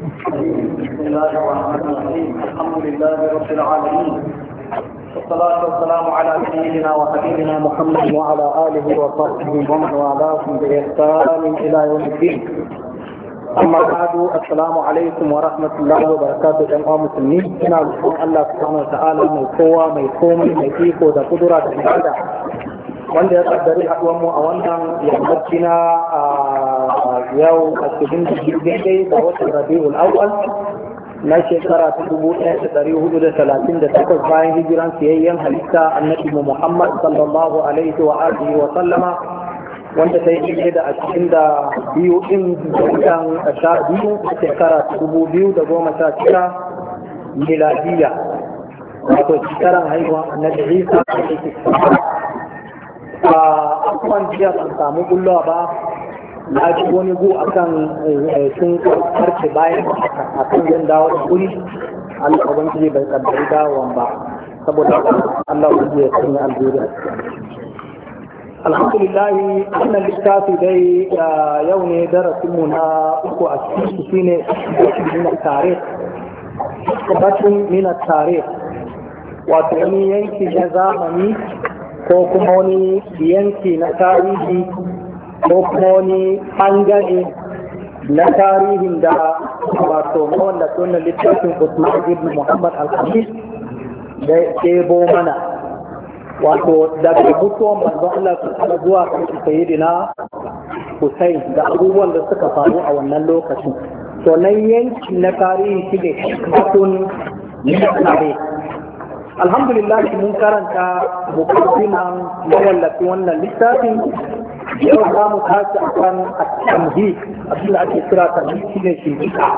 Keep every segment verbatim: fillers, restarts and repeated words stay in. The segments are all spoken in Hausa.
بسم الله الرحمن الرحيم. الحمد لله رب العالمين، والصلاة والسلام على سيدنا وحبيبنا محمد وعلى آله وصحبه ومن والاهم بإحسان إلى يوم الدين. أما بعد، السلام عليكم ورحمة الله وبركاته. جميع المسلمين، إنا نشكر الله سبحانه وتعالى من قوة من قوم من فيك وقدرة العبادة wanda ya kaddari haɗuwar mu a wannan yammaci na yau a cikin daidai da watan rabi'ul awwal na shekara ta dubu ɗaya da ɗari hudu da talatin da takwas bayan hijiran siyayyen halitta annabi Muhammad sallallahu alaihi wa alihi wa sallama, wanda ta yi daidai da a cikin da biyu ɗin watan sha biyu a shekara ta dubu biyu da goma sha shida miladiya, wato shekaran haihuwa annabi Isa alaihi salam. a akwai jiya ban samu bullowa ba, na ji wani gu akan sun karfe bayan a kan yin dawo da guri. Allah ubangiji bai kaddari dawon ba, saboda Allah ubangiji ya sanya alheri. Alhamdulillah, wannan littafi dai yau ne darasinmu na uku a cikin shi ne min tare batun min tare, wato wani yanki na zamani ko kuma wani yanki na tarihi ko kuma wani ɓangare na tarihin da wato mawanda sunan littafin Usman ibn Muhammad al-Khamis da ɗebo mana, wato daga mutuwan manzon Allah su zuwa kan sayyidina Hussein da abubuwan da suka faru a wannan lokacin. To nan yanki na tarihi shi ne batun tare. Alhamdulillah, mun karanta mukaddiman mawallafi wannan littafin. Yau za mu tashi a kan tamhid, abin da ake kira tamhid shi ne shimfiɗa.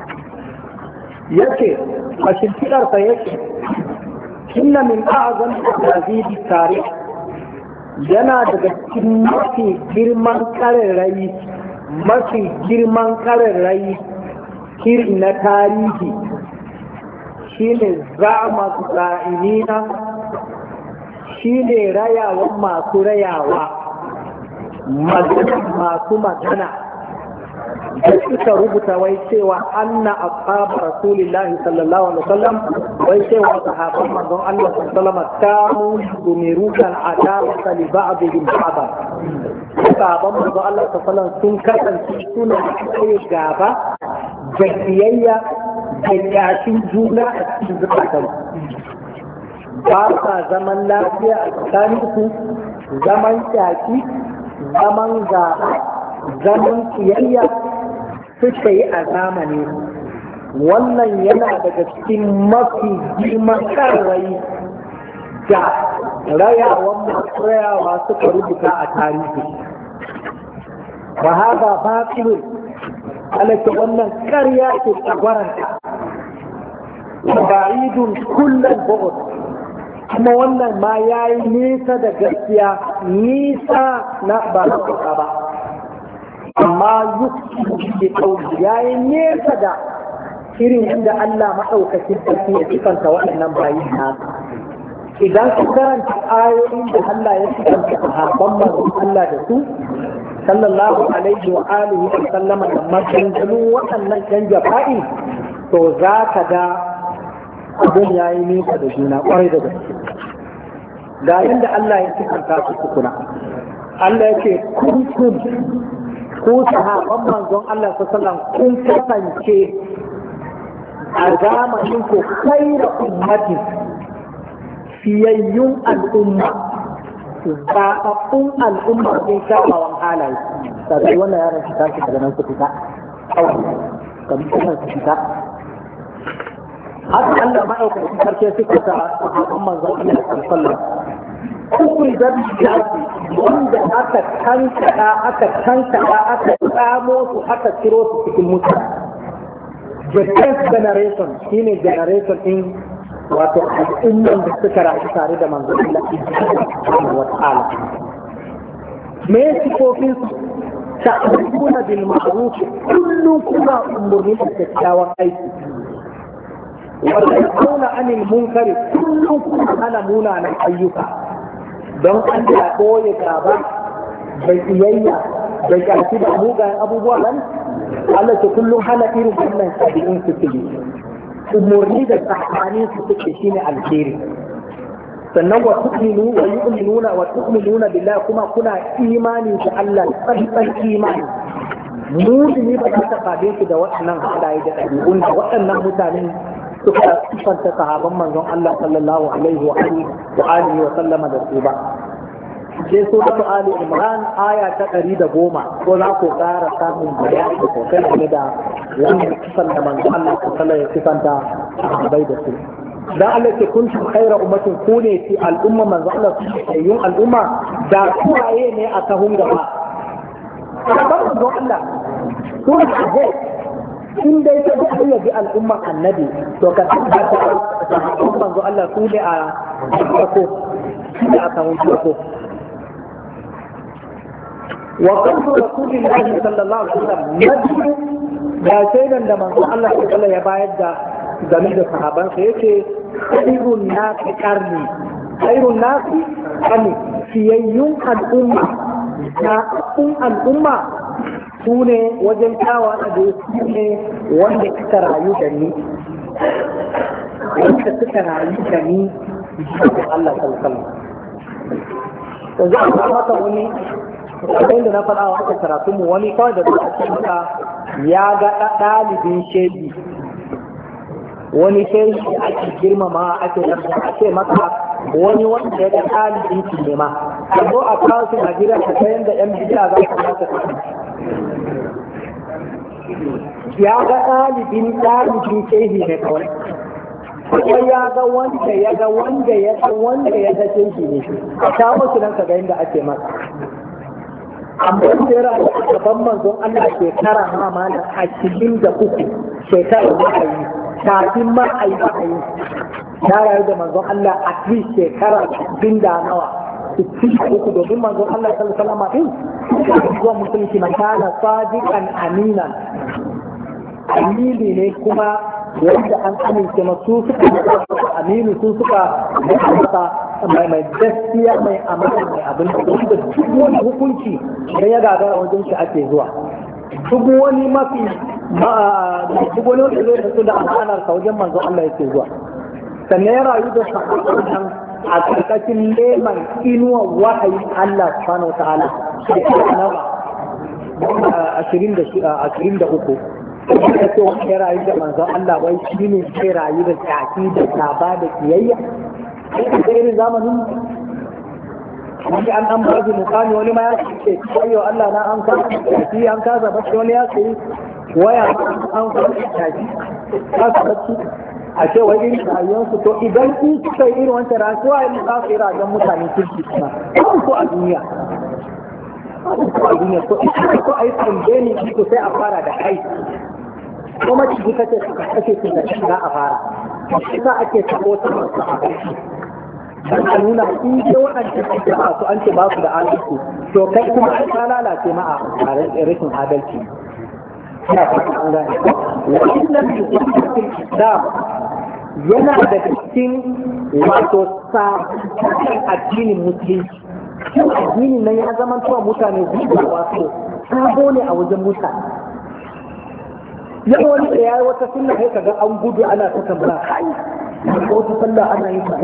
Yace a shimfiɗarsa yake inna min a'zam tahzib tarikh, yana daga cikin mafi girman kararrayi mafi girman kararrayi irin na tarihi shine zama za'inina, shine rayawan masu rayawa, magana masu magana da suka rubuta wai cewa anna ashab rasulillahi sallallahu alaihi wasallam, wai cewa sahabban manzon Allah sallallahu alaihi wasallam kanu yumirukan adawata li ba'dihim ba'da. Sahabban manzon Allah sallallahu alaihi wasallam sun kasance suna kai gaba da kiyayya da yashin juna a cikin zukatan, ba sa zaman lafiya a tsakaninsu, zaman kyaki, zaman gaba, zaman kiyayya suka yi a zamani. Wannan yana daga cikin mafi girman karrai da rayawan masu rayawa suka rubuta a tarihi. Ba haɗa ba alake wannan ƙarya ce tsagwaranta, ba'idun kullum bu'ud, kuma wannan ma ya yi nisa da gaskiya, nisa na ba na ba, amma yuki ɗauki ya yi nesa da irin inda Allah maɗaukakin sarki ya cikanta waɗannan bayin nasa. Idan ka karanta ayoyin da Allah ya cikanta sahabban manzon Allah da su sallallahu alaihi wa alihi wa sallama da maganganun waɗannan ɗan jafa'i, to za ka ga abin ya yi nisa da juna ƙwarai da gaske. Ga inda Allah ya cikanta su tukuna, Allah ya ce kuntum, ko sahabban manzon Allah sallallahu alaihi wa sallam, kun kasance a zamanin ku khayra ummati, fiyayyun al'umma, zaɓaɓɓun al'umma sun kyawawan halaye. Sabai wannan yaran su tashi daga nan su fita kawai kamar kuma su fita. Haka Allah maɗaukacin sarki suka ta sahabban manzon Allah sallallahu alaihi wasallam, kukuri da bishiyarsu wanda aka kankada aka kankada aka tsamo su aka ciro su cikin mutane. The tenth generation shine generation in wato al'umman da suka rayu tare da manzon Allah subhanahu wa ta'ala. Me sifofin su? Ta'amuna bil ma'ruf, kullum kuna umurni da kyakkyawan aiki. Wa ta'amuna anil munkari, kullum kuna hana munanan ayyuka. Don an da koye gaba bai iyayya bai ƙarfi da mugayen abubuwa nan Allah ce kullum hana irin wannan sabi'in su ke umurni da tsakanin su suke shine alheri sannan wa tu'minu wa yu'minuna wa tu'minuna billahi kuma kuna imani da Allah tsantsan imani mu'mini ba ta tabe su da waɗannan halaye da ɗabi'un da waɗannan mutanen suka sifanta sahaban manzon Allah sallallahu alaihi wa alihi wa alihi wa sallama da su ba sai suratu Ali Imran aya ta ɗari da goma ko za ku ƙara samun bayani sosai game da wannan kisan da manzon Allah sallallahu alaihi wa sifanta sahabai da su dan Allah ce kuntum khayra ummatin ku ne fi al'umma manzon Allah sayyun al'umma da kuwaye ne a tahun gaba sahaban manzon Allah su ne in dai ta ga ya bi al'umma annabi to ka tabbata sahabban manzo Allah su ne a farko ne a kan farko wa qawlu rasulillahi sallallahu alaihi wasallam nadu da shaidan da manzo Allah sallallahu ya bayar da game da sahaban sa yake khairun nasi qarni khairun nasi qarni fiyayyun al'umma na al'umma su ne wajen kawa da su ne wanda suka rayu da ni wanda suka rayu da ni da Allah sallallahu to za a mata wani abin da na faɗa wa aka karatu mu wani kawai da zuwa cikin maka ya ga ɗalibin shehi wani shehi ake girmama ake yarda ake maka wani wanda ya ga ɗalibin shi ne ma a zo a kawo su Najeriya ta kayan da yan bidiya za su mata ya ga ɗalibin ɗalibin shehi ne kawai kuma ya ga wanda ya ga wanda ya ga wanda ya ga shehi ne a kawo su nan ka ga yadda ake masa amma tsira a gaban manzon Allah shekara ma malam ashirin da uku shekara ma a yi kafin ma a yi ba a yi ya rayu da manzon Allah a fi shekara ashirin da nawa sittin da uku domin manzon Allah sallallahu alaihi wasallam din zuwa musulunci makana sadiqan aminan amini ne kuma wanda an amince masu suka aminu su suka masa mai mai gaskiya mai amana mai abin da duk wani hukunci da ya gagara wajen shi ake zuwa duk wani mafi duk wani wanda zai rasu da amanar sa wajen manzon Allah yake zuwa sannan ya rayu da sahabban a karkashin leman inuwa wahayi Allah subhanahu wa ta'ala shekara nawa ashirin da uku da ce wani ya rayu da manzon Allah wai shi ne ke rayu da tsaki da gaba da kiyayya da irin zamanin wani an an bazu mukami wani ma ya ce ayyo Allah na an kasa tsaki an kasa bacci wani ya ce waya an kasa tsaki kasa bacci a ce wai irin rayuwarsu to idan in suka yi irin wancan rayuwa yin za su yi rayuwar mutane kirki kuma ko a duniya ko a duniya ko a yi tambaye ne ko sai a fara da kai kuma ciki kace suka kace su da shiga a fara shi sa ake tabo ta masu abinci dan a nuna in ce waɗanda suke ba su an ce ba su da adalci to kai kuma an ta lalace ma a rashin adalci ina fata an gane wannan cikin islam yana da cikin wato sa addinin musulunci addinin nan ya zama cewa mutane zuwa wato sabo ne a wajen mutane yau wani da ya yi wata sunna sai kaga an gudu ana ta tambaya kai ko wata sallah ana yin ta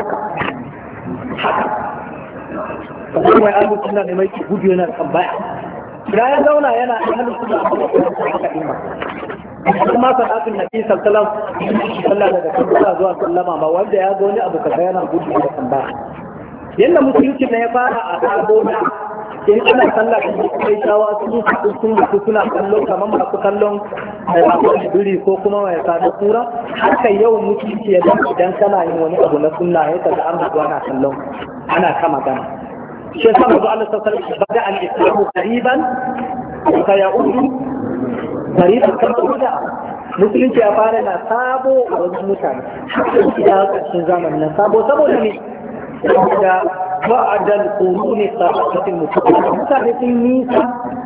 haka kamar mai ahlus sunna ne mai gudu yana tambaya idan ya zauna yana ahlus sunna a cikin haka din ba kuma salatin nabi sallallahu alaihi wasallam daga kan zuwa sallama ba wanda ya ga wani abu kaga yana gudu yana tambaya yanda musulunci ne ya fara a sabo na in ana sallah da kai shawa sun haɗu sun haɗu suna kallo kamar masu kallon mai masu biri ko kuma mai sada kura haka yau mutunci ya dan idan kana yin wani abu na sunna ya kaga an haɗu ana kallon ana kama gana shi yasa manzo Allah sallallahu alaihi wasallam bada al-islamu qariban ka ya'udu qariban kama da musulunci ya fara na sabo a wajen mutane ya ƙarshen zamanin na sabo saboda ne da ba'adal quruni sabatin mutaqaddim mutane sun nisa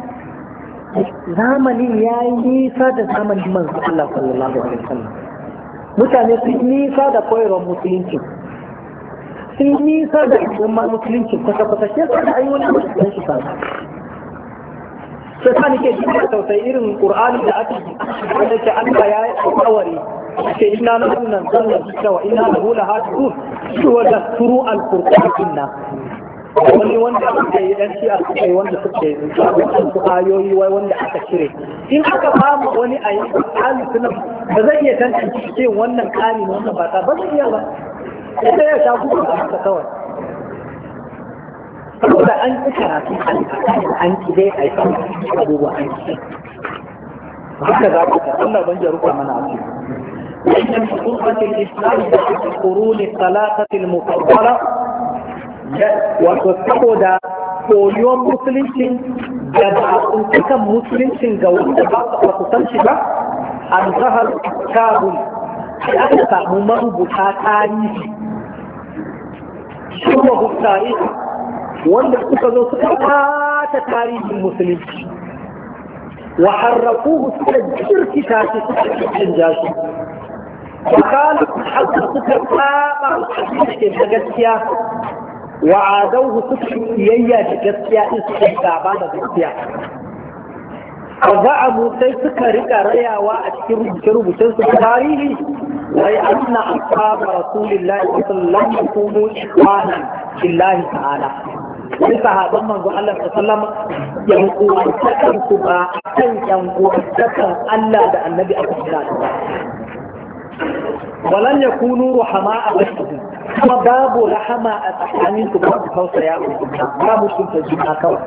zamanin yayi nisa da zamanin manzo Allah sallallahu alaihi wasallam mutane sun nisa da koyarwar musulunci sun nisa da kuma musulunci kwata kwata sai da ayi wani musulunci shi sai ta nake shi da tausayi irin qur'ani da ake wanda ke Allah ya yi alƙawari ce inna nahnu nazzalna dhikra wa inna lahu lahafizun shi wanda turu al-qur'an nan wani wanda aka yi dan shi a kai wanda suke su ayoyi wai wanda aka cire in aka samu wani a yi hali suna ba zai iya tantance ce wannan kari ne wannan ba ta ba zai iya ba sai ya sha kuka a haka kawai saboda an ƙi karatu an ƙi dai a yi abubuwa an ƙi haka za ku ta Allah ban jaruka mana a ciki وإن خطبة الإسلام القرون الثلاثة المفضلة وتستقود koyon musulunci da ba'untukan musulunci ga wanda ba su kusanci ba an zahar kabul da aka samu marubuta tarihi shirwa hussari wanda suka zo suka kata tarihin musulunci wa harrafuhu suka jirkita shi suka canja shi وقال حتى سكر تابع الحديث بجسيا وعادوه سكر ييا بجسيا إسكتا بعد بجسيا وزعموا سي سكر ريا وأشكر بشروا بشروا تاريخي وأن أصحاب رسول الله صلى الله عليه وسلم لم يكونوا إخوانا في الله تعالى wani sahaban manzo Allah sallallahu alaihi wasallam ya hukunta su ba kan yan uwantakan Allah da Annabi aka kira ولن يكونوا رحماء بينهم كما باب رحماء أتحانين تبقى توسع يا ما ممكن تجيبها كوا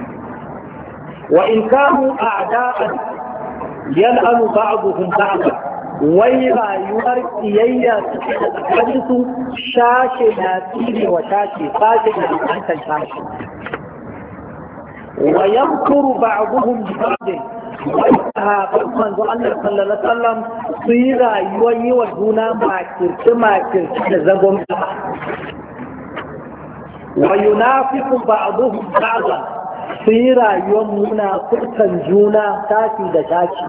وإن كانوا أعداء يلعن بعضهم بعضا ويرى يورك إيايا تحدث شاشي ناتيني وشاشي فاشي ناتيني شاشي ويمكر بعضهم ببعض sahaban manzo Allah sallallahu alaihi wasallam su yi rayuwar yi wa juna makirce makirce da zagon kama wa yunafiqu ba'dhum ba'dhan su yi rayuwar muna furtan juna tashi da tashi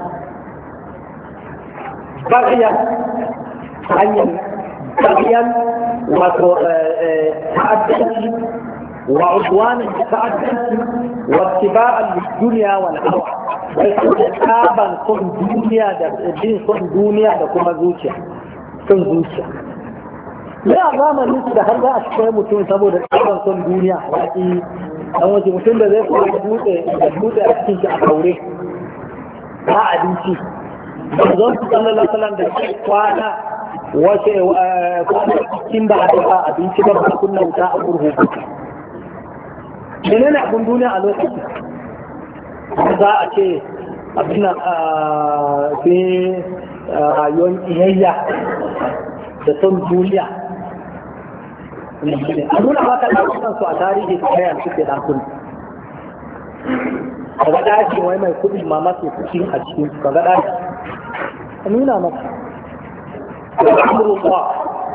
bagiya hanyar bagiyan wato ta'addanci wa udwanan ta'addanci wa ittiba'an lid-dunya wal hawa tsaban son duniya da bin son duniya da kuma zuciya son zuciya ne a zamanin su da har za a cikin mutum saboda tsaban son duniya waƙi dan waje mutum da zai kuma dutse da dutse a cikin shi a kaure ba abinci da zon su sallallahu alaihi wasallam da ke kwana wace kwana cikin ba a abinci ba ba kunna wuta a kurhu menene abun duniya a lokacin za a ce abin a fi rayuwar iyayya da son duniya a nuna maka ɗakunan su a tarihi ta kayan suke ɗakun ka ga ɗaki wai mai kuɗi ma masu kuɗi a cikin ka ga ɗaki a nuna maka da amurka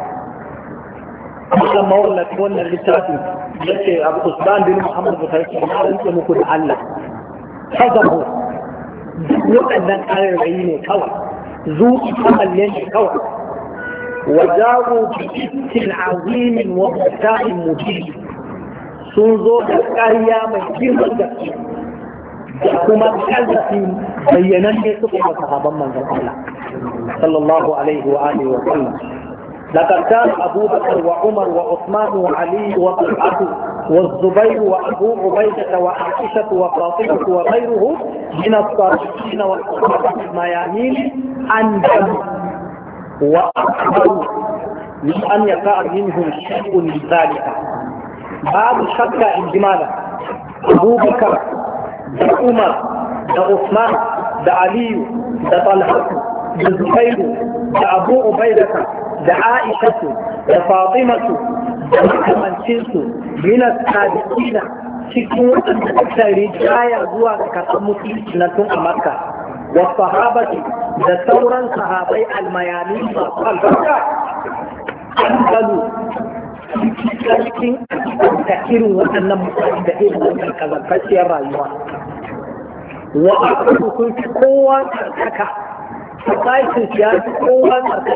a mawallafi wannan littafin yake abu usman bin muhammad bukhari ya rantse muku da Allah kazabu waɗannan ƙararrayi ne kawai zuƙi kamalle ne kawai wajawo bikin azimin wa mutahin mujiji sun zo da ƙarya mai girman gaske da kuma ƙarfafi bayyanan ne suka yi sahaban manzon Allah sallallahu alaihi wa alihi wa sallam لقد كان أبو بكر وعمر وعثمان وعلي وطلحة والزبير وأبو عبيدة وعائشة وفاطمة وغيره من الصالحين والصحابة الميامين أنجم وأكبر من أن يقع منهم شيء لذلك بعد شك إجمالا أبو بكر وعمر وعثمان وعلي وطلحة والزبير وأبو عبيدة da Aishatu da Fatimatu da makamancinsu minas tabi'ina cikin waɗanda suka rijaya zuwa ga karɓar musulunci na tun a Makka wa sahabati da sauran sahabai almayani masu albarka an gano cikin da irin waɗannan mutane da irin wannan kazantacciyar rayuwa wa aka sun fi kowa tsarkaka society ya fi kowa tsarkaka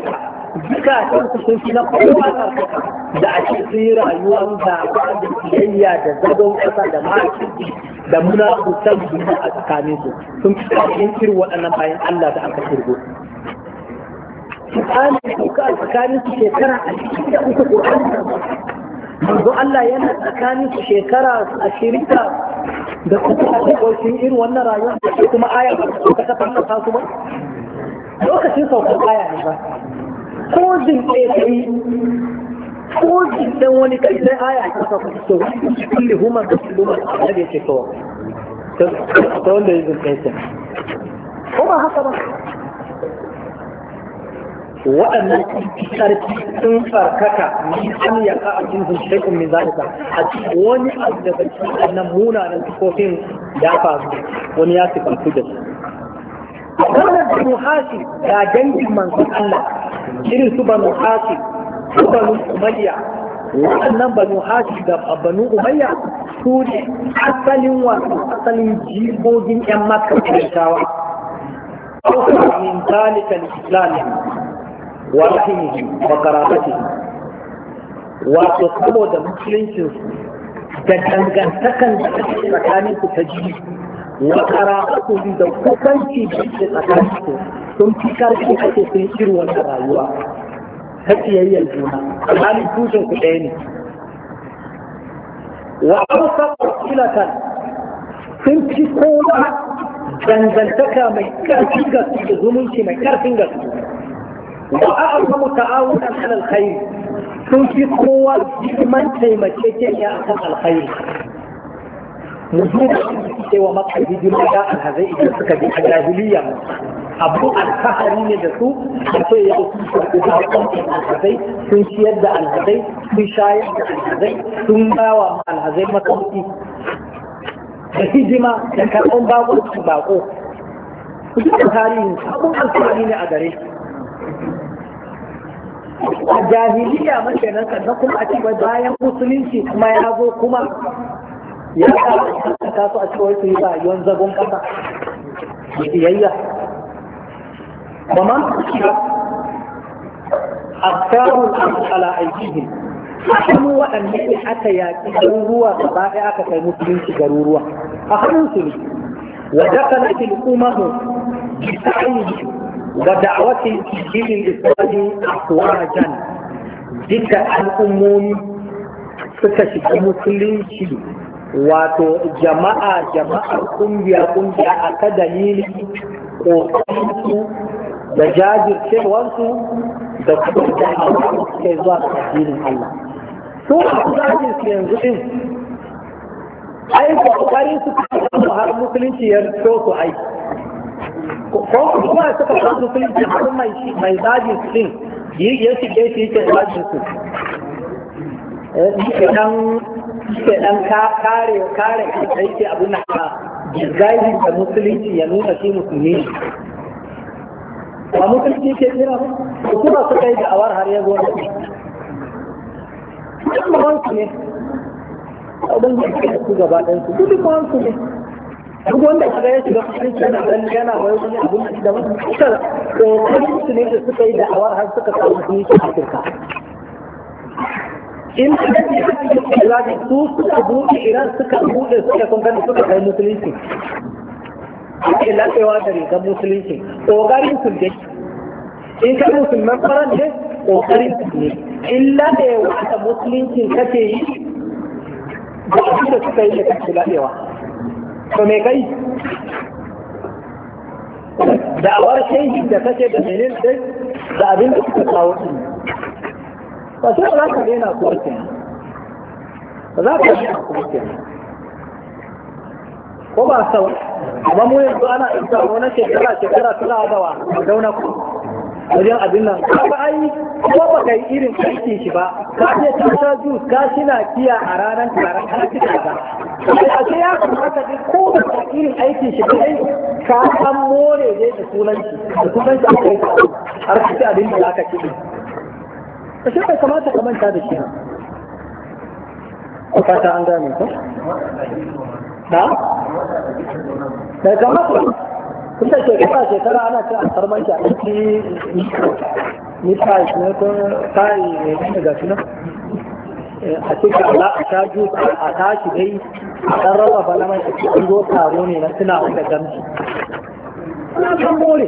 duka kan su sun fi na kowa da a ce sun yi rayuwar da da kiyayya da zagon kasa da maki da munafukan duniya a tsakanin su sun fi kafin irin waɗannan bayan Allah da aka kirgo tsakanin su ka tsakanin su shekara a cikin da uku Qur'ani manzo Allah yana tsakanin su shekara ashirin da kuma a cikin irin wannan rayuwa kuma aya ba ka ta fara su ba lokacin saukar aya ne ba ko jin ɗaya ta yi ko jin ɗan wani kai sai aya ta sauka so kulli huma da kullu da ya ce to ta wanda ya jin ɗaya ce ko ba haka ba waɗannan ƙarfi sun farkaka min an ya ka a cikin shaikun min zalika a cikin wani abu daga cikin wannan munanan sifofin ya faru wani ya sifantu da su wannan banu hashim da dangin manzon Allah irin su banu hashim su banu umayya waɗannan banu hashim da banu umayya su ne asalin wasu asalin jigogin yan makka kirkawa min zalika al-islam wa rahimihi wa karamatihi wato saboda musuluncin da dangantakan da take tsakanin su ta jini wa karamatu da kusanci da ke tsakanin su sun fi karfi ake sun irin wannan rayuwa ta ciyayyar juna alhalin tushen ku ɗaya ne wa ausa silatan sun fi kowa dangantaka mai karfin gaske da zumunci mai karfin gaske وأعظم تعاونا على الخير تنفي قوة من تيمكيكي أعظم الخير مجموعة سوى مقع في جمعة هذا إجلسك بالجاهلية أبو الكهرين دسو حتى يأتي بأعظم الهذي تنشي يد الهذي تنشايد الهذي تنباوى الهذي مكوتي بهجمة يكون باقو باقو وجد الكهرين أبو الكهرين أدري a jahiliya makenan sannan kuma a cewa bayan musulunci kuma ya zo kuma ya ta su a cewa su yi rayuwar zagon kasa da iyayya ba man askarun ala aikihim kuma waɗanda ne aka yaƙi garuruwa gaba ɗaya aka kai musulunci garuruwa a hannunsu ne wa dakala fil umamu bi ta'ayyid ودعوة الدين الإسلامي أفواجا ذكر الأمم سكشف المسلمين wato jama'a jama'ar kungiya kungiya a ta dalilin ƙoƙarinsu da jajircewarsu da kuma da suke zuwa ga addinin Allah. Su a kudajen su yanzu din ai ƙoƙarin su har musulunci ya so su aiki. ko kuma suka san musulunci har mai mai zagin su din ya shige shi yake zagin su eh dan ke dan kare kare kai ke abun nan ka gizgaji da musulunci ya nuna shi musulmi ba musulunci ke tsira ba kuma suka yi da'awar har ya zo da shi kuma wansu ne abin da ke su gaba ɗan su duk wansu ne duk wanda kaga ya shiga cikin yana dan yana wai wani abun da wani suka kokarin su ne da suka yi da'awar har suka samu su a Afirka in da ke su suka buɗe Iran suka buɗe suka kunkan suka kai musulunci ake latsewa da rigar musulunci kokarin su dai in ka musulman faran ne kokarin su ne illa da wata musulunci kake yi da abin da suka yi da kake latsewa to me kai da'awar shehi da kake da menene dai da abin da suka kawo shi ba sai ba za ka daina kuwa kenan ba za ka daina kuwa kenan ko ba sau amma mu yanzu ana isa wani shekara shekara tana dawa a dauna ku wajen abin nan ka ai ko ba kai irin aiki shi ba ka ce ta sha jus ka shina kiya a ranar taron ka ci ka a ce ya kamata dai ko ba kai irin aiki shi ba dai ka san more dai da sunanci da sunanci aka yi har ka ci abin da aka ci ka shi bai kamata ka manta da shi ko fata an gane ko na da kamata kun da shekara shekara ana cin alfarman shi a ciki ni kai ne ko kai ne ga suna a cikin Allah a taji a tashi dai a dan raba bana mai cikin zo taro ne na tuna wanda gamshi ana kan more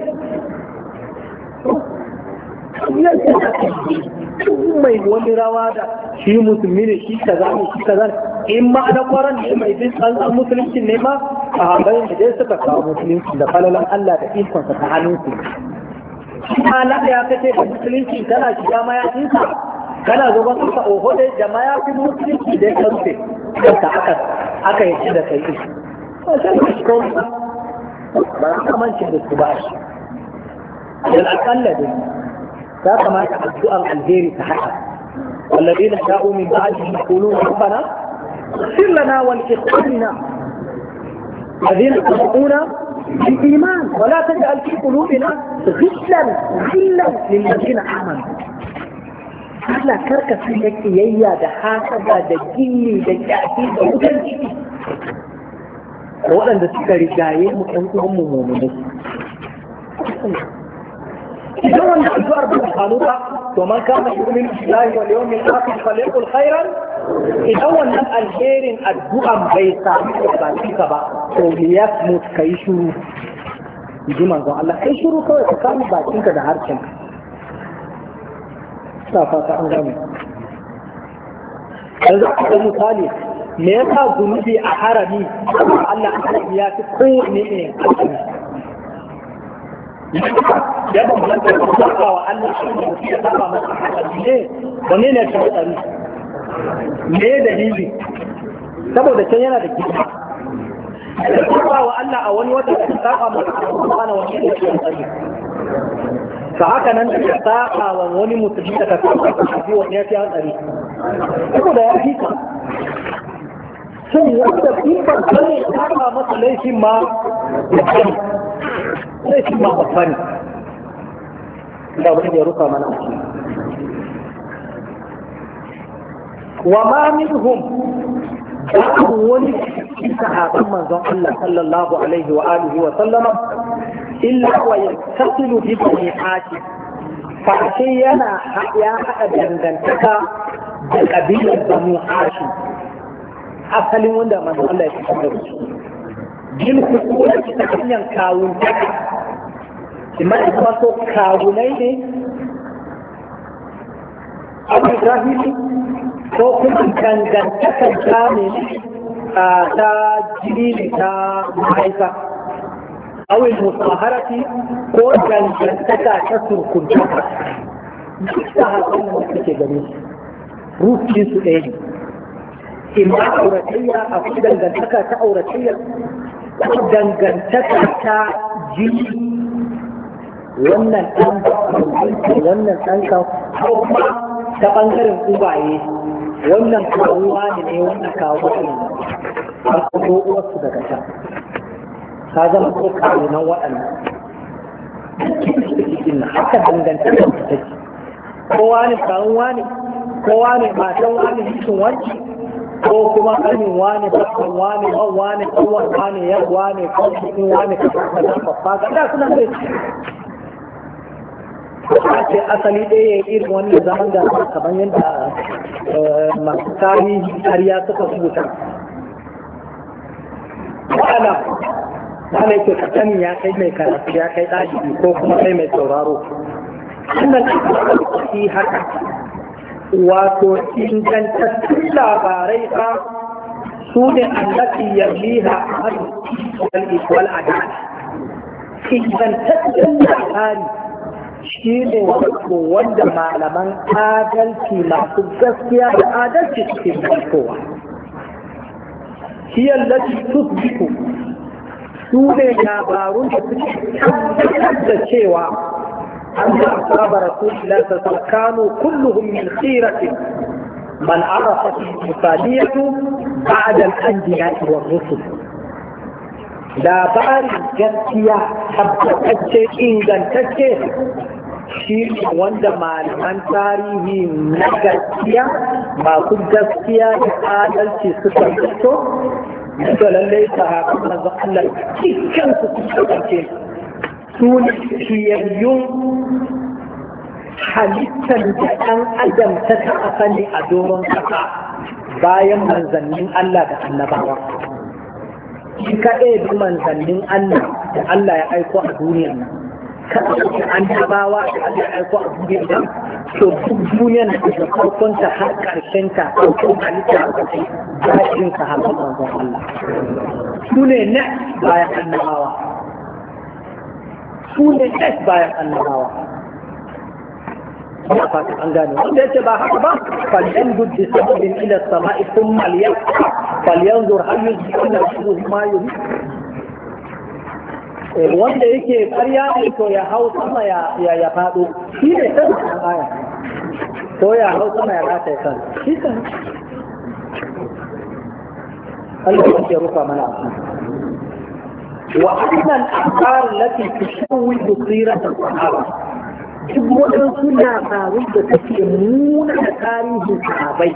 mai wani rawa da shi musulmi ne shi kaza ne shi kaza in ma na kwaran ne mai bin tsantsan musulunci ne ma a hambayin da dai suka kawo musulunci da falalan Allah da ikonsa ta hannunsu Allah ya kace da musulunci kana shiga mayafinsa kana zo ban ka oho dai da mayafin musulunci da ya rufe kanta aka aka yi da kai shi sai ko ba ka mance da su ba shi dan akalla dai ya kamata addu'an alheri ta haka والذين جاءوا من بعدهم يقولون ربنا اغفر لنا ولإخواننا الذين سبقونا بالإيمان ولا تجعل في قلوبنا غلا غلا للذين آمنوا Allah karka sun da kiyayya da hasada da gilli da kyafi da mutunci da waɗanda suka rigaye mu ɗan uwan mu mu'minai idan wannan addu'ar ba ta samu ba to man kama yu'minu billahi wal yawmil akhir falyaqul khairan idan wannan alherin addu'an bai samu ba ka ba to liyasmut kai shuru ji manzon Allah kai shuru kawai ka kama bakinka da harshenka ta fata an gane yanzu a ga misali me yasa zunubi a harami Allah ya fi kowane ne ya ban ban da saka wa Allah shi ya saba masa harami ne wanne ne ta tsari me dalili saboda can yana da gida saka wa Allah a wani wata da saka masa subhanahu wa ta'ala ya tsari ka haka nan da saka wa wani mutum da ka saka shi wani ya fi hatsari saboda ya fi ka sun wanda in ban sani saka masa laifin ma babban laifin ma babban da wani da ya rufa mana a ciki wa ma minhum babu wani sahaban manzon Allah sallallahu alaihi wa alihi wa sallama illa wa yattasilu bi bani hashim fa sai yana ya haɗa dangantaka da kabilar bani hashim asalin wanda manzo Allah ya fitar da su jin hukuma ta hanyar kawun taka imma kuma so kawunai ne Abu Ibrahim ko kuma dangantakan ta ne ta jini ta mahaifa awil musaharati ko dangantaka ta surkuntaka duk da hakan da kake gare su rufi su ɗaya ne imma auratayya a kuma dangantaka ta auratayya ko dangantaka ta jini wannan ɗan wannan ɗan ka ko kuma ta ɓangaren ubaye wannan kawuwa ne ne wannan kawuwa ne an kuma uwarsu daga can ka zama ko kawunan waɗannan haka dangantaka ta take kowa ne kawuwa ne kowa ne matan wani cikin wanci ko kuma ƙanin wani bakon wani man wani kowar wani yan wani kawai cikin wani ka kasa da babba ga da suna zai ce asali ɗaya ya irin wannan zaman da kamar yadda masu tarihi ƙarya suka rubuta wa'ala wa'ala yake kasani ya kai mai karatu ya kai ɗalibi ko kuma kai mai sauraro wannan shi haka wato ingantattun labarai fa su ne allati yarliha wal adal ingantattun labari shi ne wanda malaman adalci masu gaskiya da adalci suke fitowa shi yallaci tusbiku su ne labarun da suke tabbatar da cewa أن أصحاب رسول الله صلى الله عليه وسلم كانوا كلهم من خيرة من عرفت المثالية بعد الأنبياء والرسل لا بار جسيا حبتك إنجنتك شيء وند معلمان تاريخي نجسيا ما كنت جسيا لآدل شيء سكرتو مثلا ليس هذا الله كيف كان سكرتو su ne shiyayyun halittar da ɗan adam ta taɓa sani a doron ƙasa bayan manzannin Allah da annabawa. Shi kaɗai bi manzannin Allah da Allah ya aiko a duniyar nan. Kaɗai annabawa da Allah ya aiko a duniyar nan. To duk duniyar da daga farkonta har ƙarshenta farkon halitta a ƙarshe bayan sahabban manzon Allah. Su ne ne bayan annabawa. Su ne ne bayan annabawa. Ya fata an gane wanda yace ba haka ba falyan guddi sababin ila sama'i thumma liyaqta falyanzur hal yuzina ma yuri wanda yake ƙarya ne to ya hau sama ya ya fado shi ne sai aya to ya hau sama ya rata ya kan shi kan Allah ya rufa mana asiri wa annal aqar lati tushawwidu sirata as-sahaba duk waɗansu labarun da take nuna da tarihin sahabai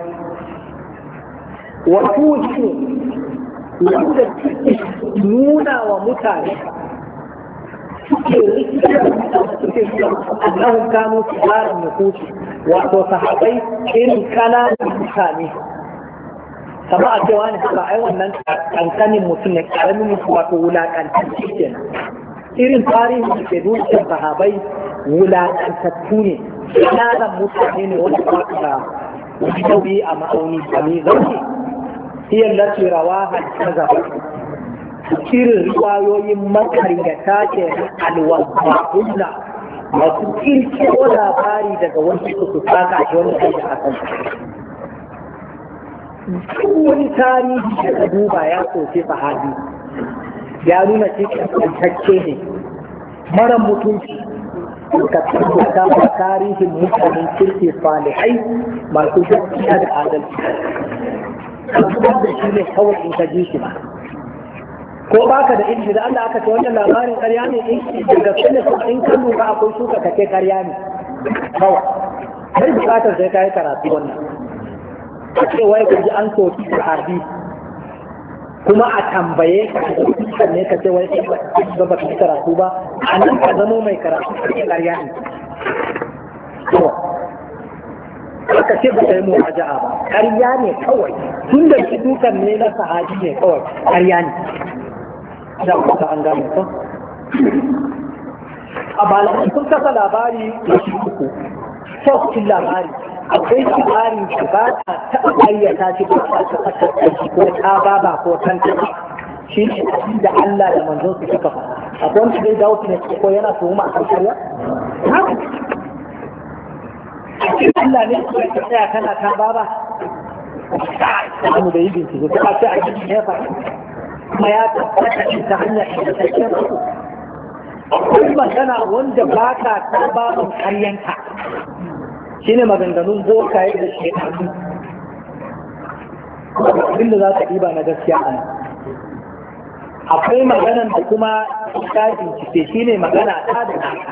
wato shi wanda take nuna wa mutane suke rikita suke annahun kano tsarin nufusi wato sahabai irin kananan mutane kama a cewa ne haka ai wannan kankanin mutum ne karamin mutum wato wulakantar shi kenan irin tarihin da ke nuna sahabai wulaƙantattu ne ƙananan mutane ne wanda ba su da nauyi a ma'auni a mizani hiyar lati rawa hajjar gaba irin riwayoyin makarigata ke alwazba'unna masu kirkiro labari daga wani su saka shi wani kai da akan wani tarihi da ka duba ya soke sahabi ya nuna cikin kantacce ne mara mutunci ka tabbata da tarihin mutanen kirki salihai masu gaskiya da adalci kuma da shi ne kawai in ka ji shi ba ko baka da ilimi da Allah aka ce wannan labarin ƙarya ne in daga kuma in ka lura akwai shuka kake ƙarya ne kawai sai bukatar sai ka yi karatu wannan a ce wai ka ji an soki sahabi kuma a tambaye ka ne ka ce wai ba ba ka karatu ba a nan ka zama mai karatu a ƙarya ne ka ce ba ka yi mu'aja'a ba ƙarya ne kawai tun da shi dukan ne na sahabi ne kawai ƙarya ne da kuka an gane ko a bala'i sun kasa labari da shi uku sauƙin labari akwai labari da ba ta taɓa ƙaryata shi ko ta taɓa shi ko ta baba ko tantance shi ne da Allah da manzon su suka faɗa akwai wanda zai dawo ne ko yana tuhuma a kan ƙarya Allah ne ko ya tsaya kana ta baba mu da yi bincike ko a ce a cikin ya faɗa kuma ya tabbata ta hanyar da take akwai magana wanda ba ka ta babin ƙaryanka shi ne maganganun bokaye da shekaru abinda za ka ɗiba na gaskiya a nan akwai maganan da kuma ta bincike shi ne magana ta da naka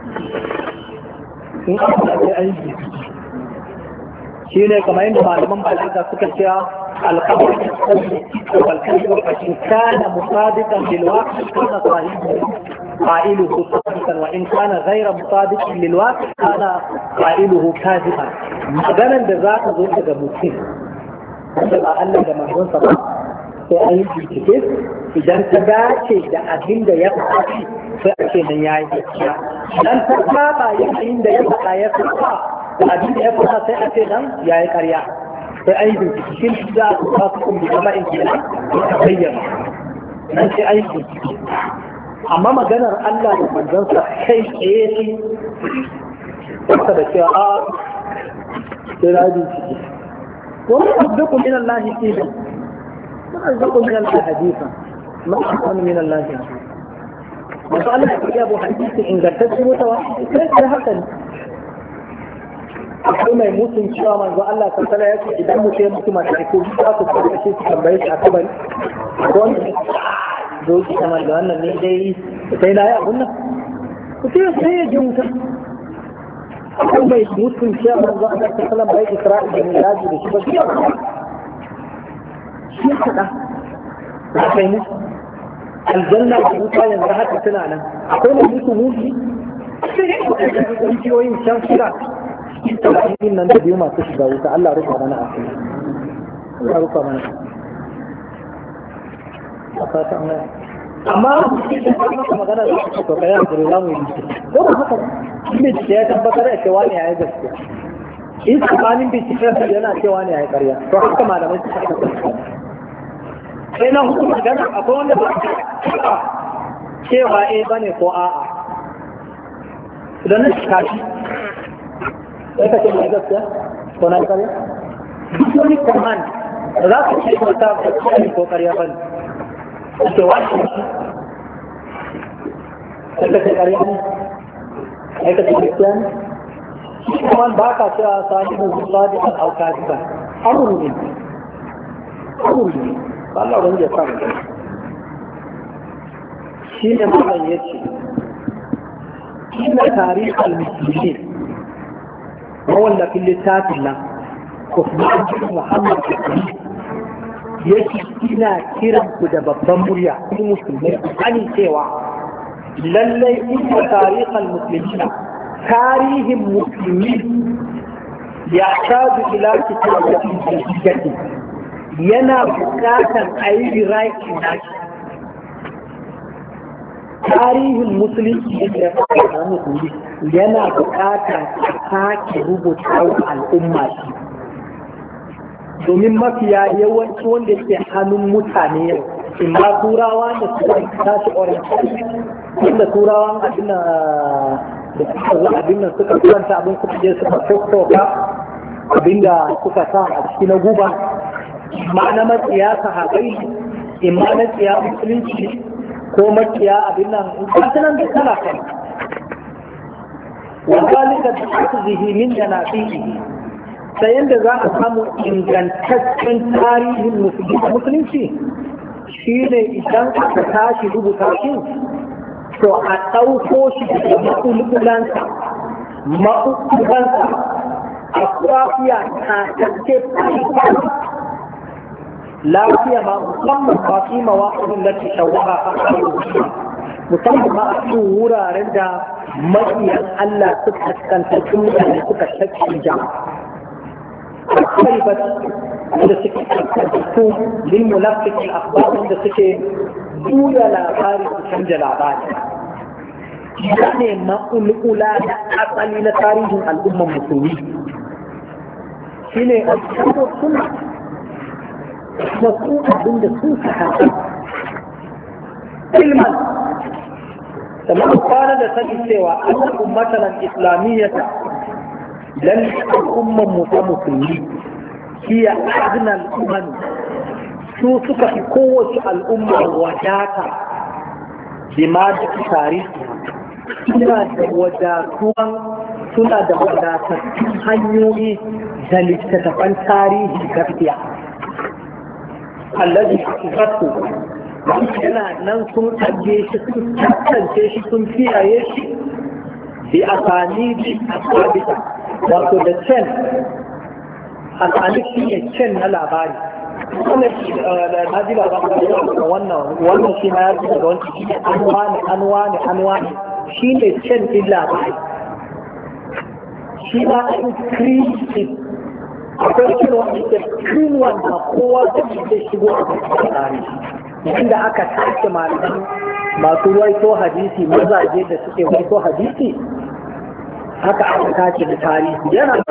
in aka ce an yi shi ne kamar yadda malaman balaga suka cewa alkawar da tsarki والكذب فإن كان مصادقا للواقع كان صحيحا قائله صادقا وإن كان غير مصادق للواقع كان قائله كاذبا maganan da za ka zo daga mutum wanda ba Allah da manzonsa ba sai an yi bincike idan ta dace da abin da ya faɗi sai a ce nan yayi gaskiya idan ta saba yayin da ya faɗa ya faɗa da abin da ya faɗa sai a ce nan yayi ƙarya sai an yi bincike shi da ba su kun bi zama in kenan ta bayyana nan sai an yi bincike amma maganar Allah da manzonsa kai tsaye shi wata da cewa a sai na bincike wani abduku min Allah kiba ma azzaku min Allah haditha ma azzaku min Allah haditha wato Allah ya bu hadisi ingantacce mutawa sai sai haka ne akwai mai mutum cewa manzo Allah sallallahu alaihi wasallam idan mutum ya mutu mata ko za ku fara shi su tambaye shi a kabari ko wanda doki kamar da wannan ne dai sai na yi abun nan ku ce sai ya ji mutum akwai mai mutum cewa manzo Allah sallallahu alaihi wasallam bai Isra'ila da Miraji da shi ba shi shi kada da kai mu aljanna da wuta yanzu haka tana nan akwai mai mutum mutu sai ya yi da rijiyoyin shan shira saba'in nan da biyu masu shiga wuta Allah rufa mana a kai Allah rufa mana a fata an gaya amma da magana da suka to kai a gure za mu yi ko ba haka bincike ya tabbatar da cewa ne yayi gaskiya in tsakanin bincike yana cewa ne yayi ƙarya to haka malamai suka tabbatar sai na hukumar magana akwai wanda ba cewa eh bane ko a'a idan na shiga shi sai ka ce mai gaskiya ko na ƙarya duk wani command da za ka ce ko ta ko ƙarya bane ake wasu sai ka ce ƙarya ne sai ka ce gaskiya ne kuma ba ka cewa sani da zuwa da al'auka ba amuru ne amuru ne ba Allah wani ya samu shi ne mutum ya ce shi ne tarihi al-musulmi mawallafin littafin nan Usman bin Muhammad yake ina kiran ku da babban murya ku musulmai ku sani cewa lallai inda tarihin musulmi tarihin musulmi ya sadu ila kitabin hujjati yana bukatar a yi rewriting nashi tarihin musulunci da ya fara musulmi yana bukatar a sake rubuta wa al'umma shi domin mafiya yawanci wanda ke hannun mutane yau in ma turawa da suka tashi orientation wanda turawan abin da suka zo abin nan suka kuranta abin suka je suka kokkoka abin da suka sa a ciki na guba ma'ana matsiya sahabai in ma na tsiya musulunci ko matsiya abin nan kasu nan da kala kan wa zalika bi akhdhihi min janabihi sai yanda za a samu ingantaccen tarihin musulunci shi ne idan aka tashi rubuta shi to a ɗauko shi da maƙulƙulansa maƙulƙulansa a kwafiya ta taske lafiya ma musamman ba fi mawaƙulun da ke shawara a ƙarfi musamman ma a cikin wuraren da maƙiyan Allah suka kantattun mutane suka shakki jama'a الطيبة عند سكة للملفق الأخبار عند سكة دولة لا خارج شمج العباد يعني ما أولى أصل إلى تاريخ الأمة المسلمين شنو الكتاب والسنة مسؤول عند سوسة علما كما قال لسنة سوى أن أمتنا الإسلامية لن الأمة المسلمين هي أغنى الأمم شو سكة قوة الأمة الوجاكة بمادة تاريخها suna da wadatuwan suna da wadatattun hanyoyi da littattafan tarihi gaskiya allazi zato yana nan sun ajiye shi sun tantance shi sun kiyaye shi bi asani bi asabita wato da cen asali shi ne cen na labari na ji labarin wannan wannan shi na yarda da wancan shi ne an wani an wani an wani shi ne cen din labari shi na an kristi akwai cin wanda ke cin wanda kowa da ke shigo a cikin tsari inda aka tace malaman masu waito hadisi mazaje da suke waito hadisi haka aka tace da tarihi yana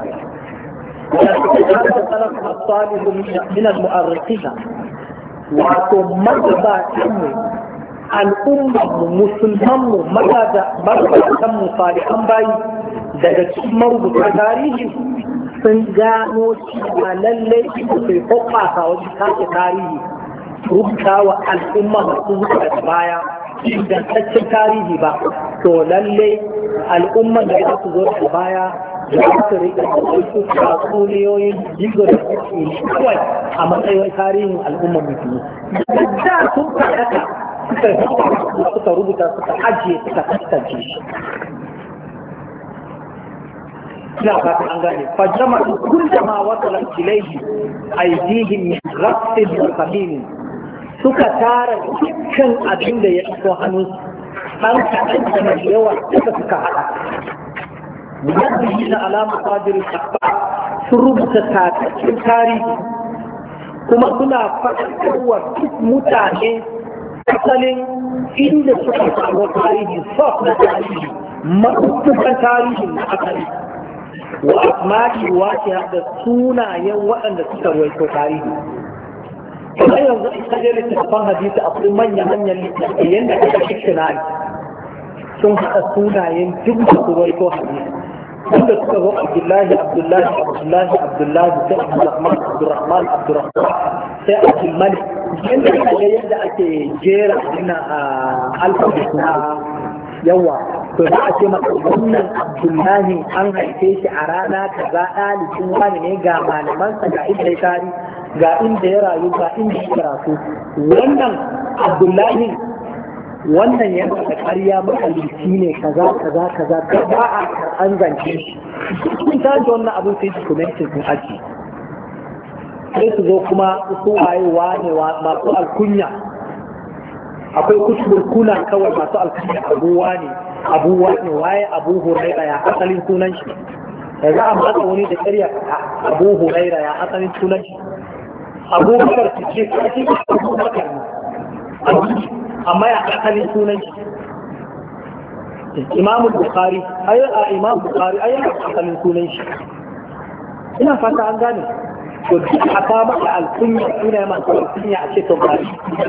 هذا السلف الصالح من المؤرخين wato magabatanmu al'ummarmu musulmanmu magabatanmu salihan bayi daga cikin marubuta tarihi sun gano cewa lallai su sai hoɓasa wajen tace tarihi rubuta wa al'umma masu zuwa da baya ingantaccen tarihi ba to lallai al'umman da ya su zo da baya za su rika da wasu tatsuniyoyin jigo da suke kawai a matsayin tarihin al'ummar musulmi da sun faɗaka suka rubuta suka ajiye suka tattance shi ina fatan an gane fa jama'a kullama wasala ilayhi aydihim min ghasl wa qadim suka tara dukkan abin da ya iso hannunsu an kaɗan da mai yawa suka suka haɗa mujaddidina ala masadir al-akhbar sun rubuta takaccin tarihi kuma suna faɗaɗarwa duk mutane asalin inda suka samu tarihi sof na tarihi maɗaukakan tarihin na asali wa asma'i wace da sunayen waɗanda suka ruwaito tarihi kamar yanzu in ka je littattafan hadisi akwai manya-manyan littattafai yadda aka dictionary sun haɗa sunayen duk da su ruwaito hadisi wanda suka zo Abdullahi Abdullahi Abdullahi Abdullahi sai Abdurrahman Abdurrahman Abdurrahman sai Abdulmalik yadda aka yadda ake jera ina a alfabet na yawa to za a ce maka wannan Abdullahi an haife shi a rana kaza ɗalibin wani ne ga malamansa ga inda ya tari ga inda ya rayu ga inda ya karatu wannan Abdullahi wannan yana da ƙarya makalici ne kaza kaza kaza ka ba a an zance shi sun tashi wannan abin sai documentin sun aji sai su zo kuma su waye wane masu alkunya akwai kutubur kuna kawai masu alkunya abuwa ne abuwa ne waye abu huraira ya asalin sunan shi da za a matsa wani da ƙarya abu huraira ya asalin sunan shi abu bakar su ce kashi abu bakar ne amma ya asalin sunan shi imamu bukhari ayi a imam bukhari ayi a asalin sunan shi ina fata an gane to a kama da alkunya suna yi masu alkunya a ce to bari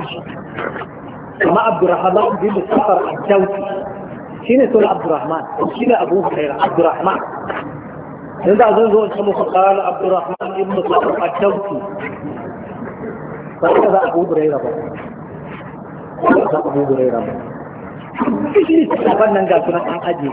amma abdurrahman bin safar al-dawsi shine sunan abdurrahman shine abu hurairah abdurrahman dan da zan zo in samu qala abdurrahman ibn safar al-dawsi ba da abu hurairah ba da abu hurairah ba shi ne wannan ga sunan an aje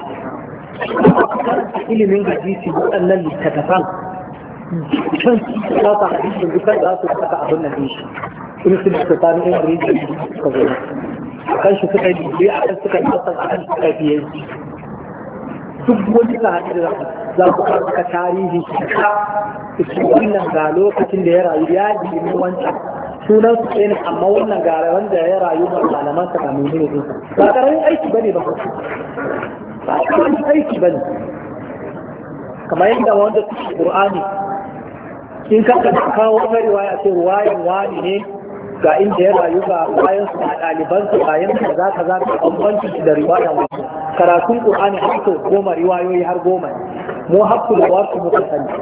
ilimin hadisi waɗannan littattafan can za su hadisin dukkan za su saka abin nan shi in su da tsakanin yan rijiyar da suka zo a kan shi suka yi a kan suka yi asan a kan suka fiye duk wani ka haɗu da za su kawo suka tarihi ka su wannan ga lokacin da ya rayu ya jimi wancan sunan su ɗaya ne amma wannan ga wanda ya rayu ba malaman sa ga mai ne ba karamin aiki bane ba ba karamin aiki bane kamar yadda wanda suke Qur'ani in ka ka kawo wata riwaya ce riwayan wani ne ga inda ya rayu ga bayan su da ɗaliban su bayan su za ka za ka bambanci da riwayan wani karatun Qur'ani har sau goma riwayoyi har goma mu hakku da wasu muka sani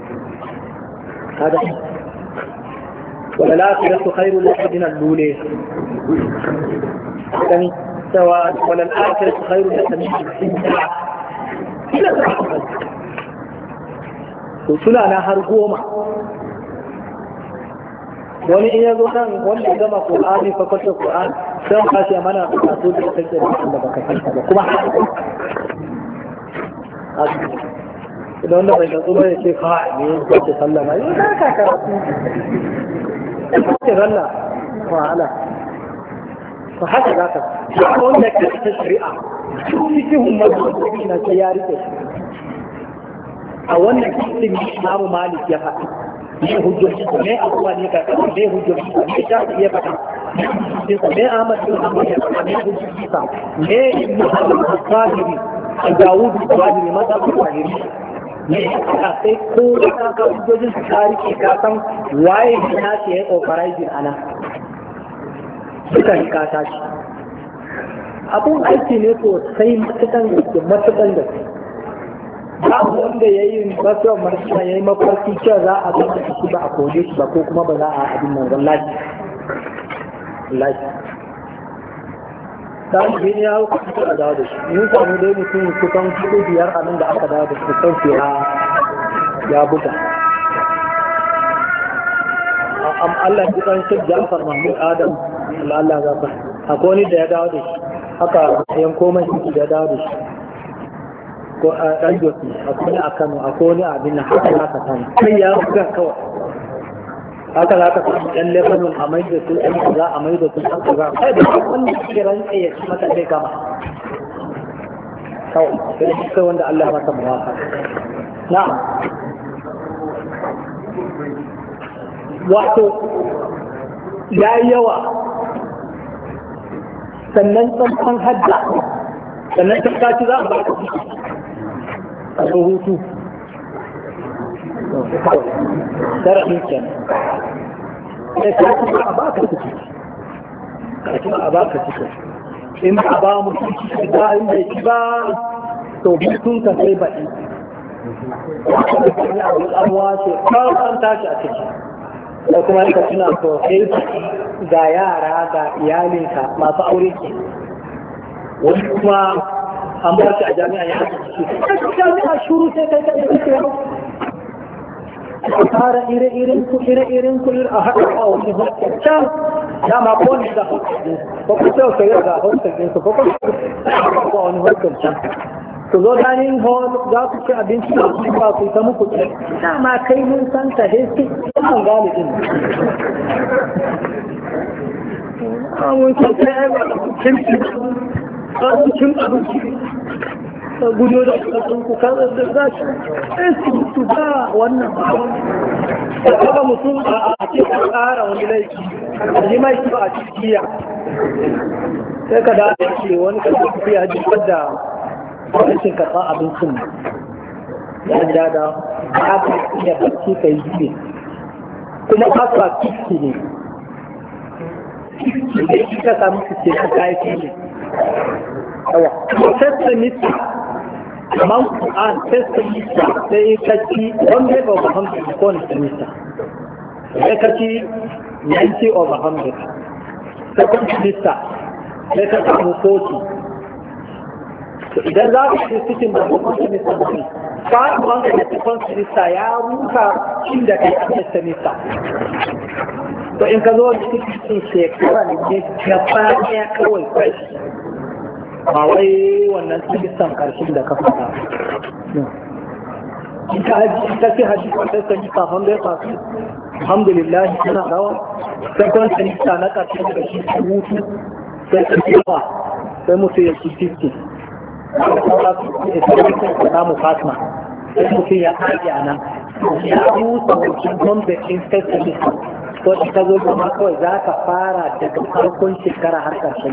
kada wala lafiyatu khairul ladina lule dan sawa wala al-akhiratu khairul ladina ila to suna na har goma wani in ya zo nan wanda ya gama Qur'ani fa kwata Qur'an sai ka ce mana ka so da kake da Allah baka san ba kuma idan wanda bai ga tsoro ya ce fa ne ya ce sallama yi ka ka karatu ce Allah wa'ala to haka zaka wanda ke ta shari'a cikin ummatu na ce ya rike a wannan cikin Imam Malik ya faɗi ne hujjoji ne abuwa ne ka kafa ne hujjoji ne ta iya faɗi ne Ahmad bin Hanbal ya faɗi ne hujjoji sa ne Muhammad al-Zahiri al-Dawud al-Zahiri mata al-Zahiri ne ka sai ko ka ka hujjojin su tarike ka san waye ne na ce ya authorizing ana suka ka tashi abun aiki ne sosai matukan gaske matukan gaske babu wanda ya yi basuwar marasa ya yi mafarki cewa za a zama shi ba a kone shi ba ko kuma ba za a abin nan wallahi wallahi da shi ne ya hau kusa a dawo da shi mun samu dai mutum kusan kudu biyar abin da aka dawo da shi kan fiya ya buga Allah ya kan shi Jafar Mahmud Adam Allah ya zafa akwai wani da ya dawo da shi haka yan komai shi da ya dawo da shi ko a ɗan josi a kone a Kano a kone a abin haka za ka samu kai ya buga kawai haka za ka samu ɗan lebanon a mai da su ɗan kaza a mai da su ɗan kaza kai da wanda suke rantsa ya ci mata zai kama kawai sai shi kai wanda Allah ya masa mawaka na'am wato ya yi yawa sannan tsantsan hadda sannan ta kaci za a ba ka a so hutu sharaɗin ke sai ka kuma a baka ciki ka kuma a baka ciki in ba a ba mu ciki da in bai ci ba to hutun ka sai baɗi an wace kawai an tashi a ciki da kuma yanka suna so sai ga yara ga iyalinka masu aure ke wani kuma an bar shi a jami'a ya haka ciki jami'a shuru sai kai kai kai kai a fara ire-iren ku ire-iren ku a haɗa a wani hostel can dama ko wani da hostel ko ku sai ka yi ga hostel din su ko ku a wani hostel can ku zo dining hall za ku ci abinci da su ba ku ta muku ce dama kai mun san ta hesi kan galibin mun san ta yi wa cin cin abinci gudu da kasan ku kan da za shi sai su ba wannan da kaga mutum a cikin tsara wani laifi a ji mai ba a cikiya sai ka da ce wani kan tafiya jikar da rashin karɓar abincin ya ja da aka iya barci ka yi ne kuma haka kiski ne idan ka samu kiski na kayafi ne yawa sassa mita kamar ku'an sassa mita sai ka ci wanda ba ba hamsin da kowane mita sai ka ci yanki over hundred second mita sai ka samu forty idan za ka ce cikin da hukun sinista ne ba a wanda da cikin sinista ya ruka inda kai a cikin sinista to in ka zo cikin shekara ne gaba ɗaya kawai kai ba wai wannan sinistan karshen da ka fata in ka haji ta ce haji kwantar sinista hundred percent alhamdulillah suna rawa second sinista na karshen da shi hutu sai ka ci ba sai mutu ya ci fifty samu Fatima sai mutum ya haɗe a nan ya rusa wakil gwamnatin festivus ko ta zo kuma kawai za ka fara daga farkon shekara har ƙarshen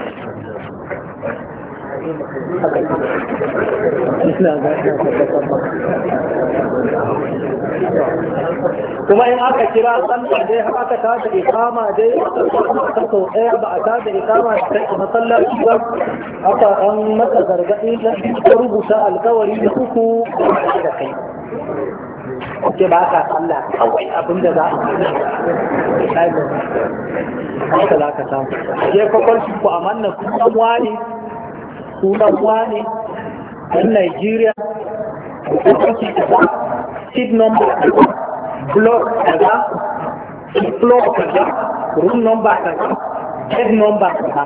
kuma in aka kira sallah dai har aka tada ikama dai aka sau ɗaya ba a tada ikama da kai masallaci ba aka an masa gargaɗi da rubuta alkawari da uku da kai ke ba ka sallah kawai abin da za a yi haka za ka samu ke kwakwalci ku a manna kusan wani sunan wani ɗan Nigeria kwakwalci kaza seed number kaza block kaza floor kaza room number kaza head number kaza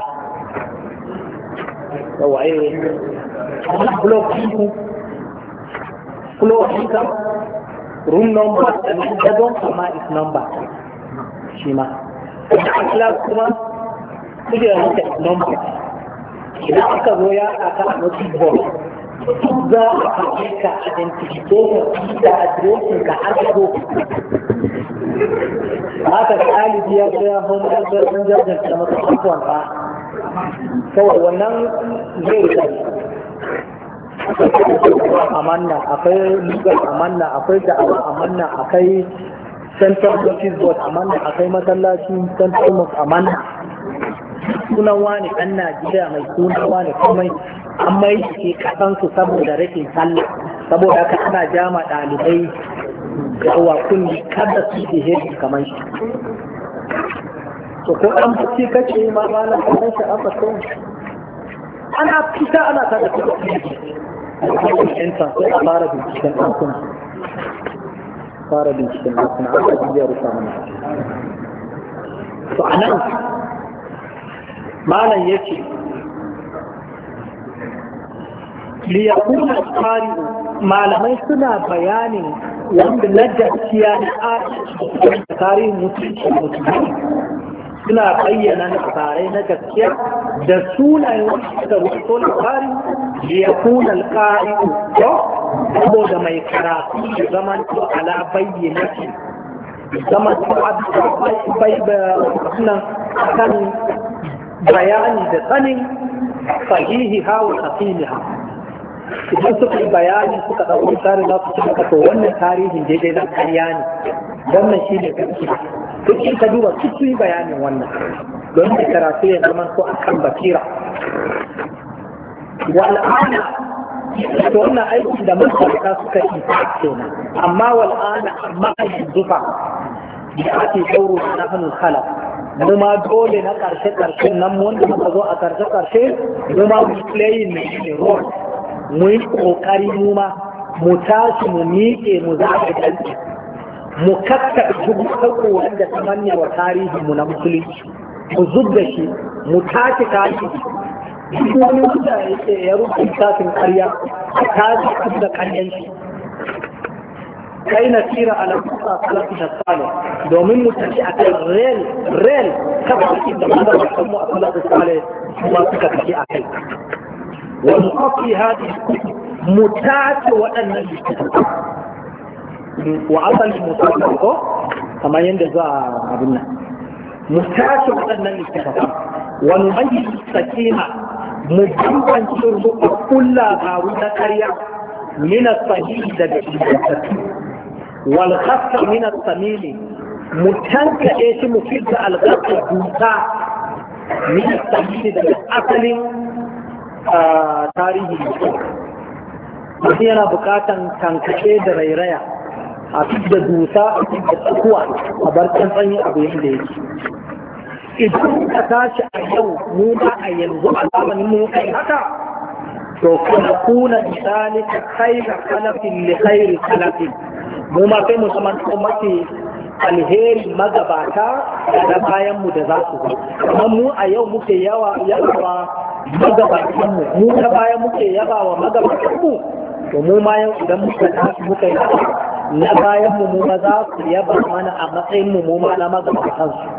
yawa eh block ɗinku floor ɗinka room number and second amma is number shi ma class kuma kuje da nake number idan aka zo ya aka a notice board za a kaje ka identification da addressin ka har zo haka ɗalibi ya ga home address ɗin jirgin da masa abubuwan ba kawai wannan zai rika amanna akwai legal amanna akwai da'awa amanna akwai central notice board amanna akwai masallaci central mosque amanna sunan wani ɗan Najeriya mai sunan wani kuma an mai ke kasansu saboda rashin sallah saboda haka ana jama ɗalibai da uwa kunni kada su ke hedi kamar shi to ko an fi kace yi ma ba na kamar shi an fato ana fita ana ta da kuma yanta sai a fara binciken ɗankuna fara binciken ɗankuna an ka jiya rufa mana to a nan malam ya ce liyakuna tsari malamai suna bayanin wanda na gaskiya na a tarihin mutunci mutunci suna bayyana na tsarai na gaskiya da sunayen wanda suka rubuto labari liyakuna alƙari ko saboda mai karatu da zaman to ala bayyana shi zaman to bai nan kan bayani da sanin sahihi hawa hasiliha idan suka yi bayani suka ɗauki tsarin za su ci maka to wannan tarihin daidai na ƙarya ne wannan shi ne gaskiya duk in ka duba su yi bayanin wannan don da karatu ya zama so a kan basira wal'ana to wannan aiki da mafarka suka yi kenan amma wal'ana amma a yanzu fa da ake ɗauro na hannun kala mu ma dole na ƙarshe-ƙarshen nan wanda muka zo a ƙarshe-ƙarshe mu ma mu playing ne role mu yi ƙoƙari mu ma mu tashi mu miƙe mu zaɓi ɗanci mu kakkaɓe duk sauƙo wanda ta manne wa tarihinmu na musulunci mu zub da shi mu tashi tashi duk wani wanda ya rubuta tafin ƙarya a tashi da ƙaryan shi kai na tsira a lafuka salafi da sale domin mu tafi a kai rel rel kafa da mazabatan mu a salafi sale kuma suka tafi a kai wani kofi hadi mu tace waɗannan littattafan wa asali mu tace ko kamar yadda za a abin nan mu tace waɗannan littattafan wani hanyar sakina mu bambance rubuta kulla garu na karya mina sahihi daga ingantattu wal khassa min as-samili mutanka shi mu fidda al-ghassa dusa min as-samili daga asalin tarihi mutum yana bukatan tankace da rairaya a fidda dusa a fidda tsakuwa a bar tsantsan abu yadda yake idan ka tashi a yau mu ba a yanzu a zamanin mu kai haka to kuna kuna misali ka khaira kalafin li khairi kalafin mu ma kai mu zaman ko mafi alheri magabata da bayan mu da za su zo amma mu a yau muke yawa yawa magabatan mu mu ta bayan muke yaba wa magabatan mu to mu ma yau idan muka tashi muka yi na bayan mu mu ma za su yaba mana a matsayin mu mu ma na magabatan su